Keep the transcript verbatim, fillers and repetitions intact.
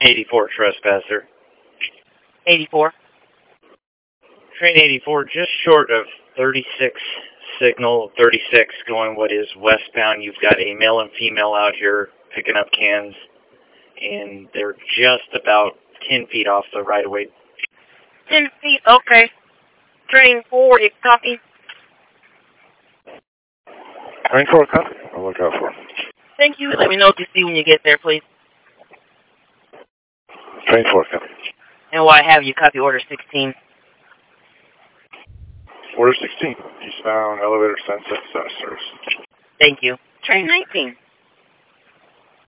eighty-four trespasser. eighty-four. Train eighty-four just short of thirty-six, signal thirty-six going what is westbound. You've got a male and female out here picking up cans, and they're just about ten feet off the right-of-way. ten feet, okay. Train forty, copy. Train four, copy. I'll look out for him. Thank you. Let me know what you see when you get there, please. Train four, copy. And while I have you, copy order sixteen. Order sixteen, eastbound elevator Sunset South service. Thank you. Train nineteen.